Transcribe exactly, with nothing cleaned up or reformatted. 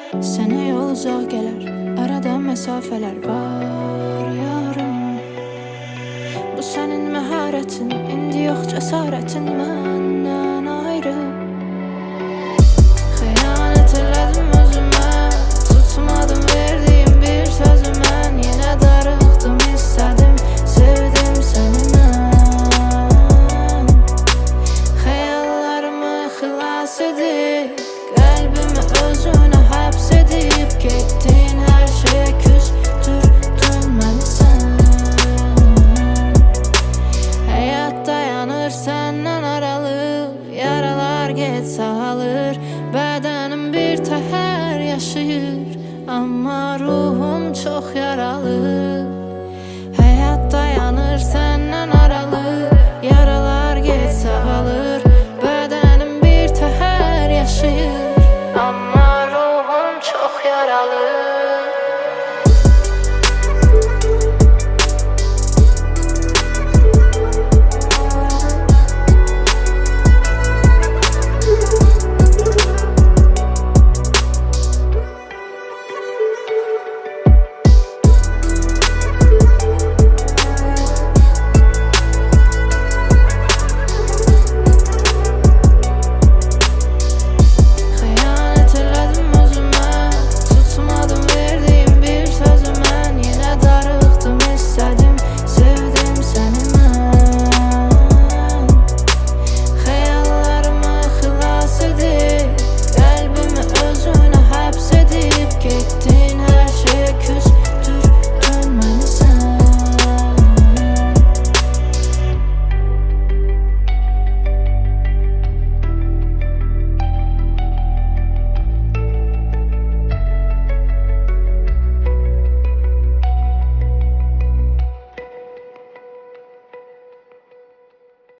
Sənə yol uzaq gələr, arada məsafələr var yarım. Bu sənin məharətin, indi yox cəsarətin məndən ayrı. Xəyanət elədim özümə, tutmadım verdiyim bir sözü mən. Yenə darıxdım, istədim, sevdim səni mən. Xəyallarımı xilas edib, qəlbimi özünə həbs edib getdin, hər şeyə küstürdün məni sən. Həyat dayanır səndən aralı, yaralar get sağalır, bədənim bir təhər yaşayır, amma ruhum çox yaralı. Həyat dayanır sən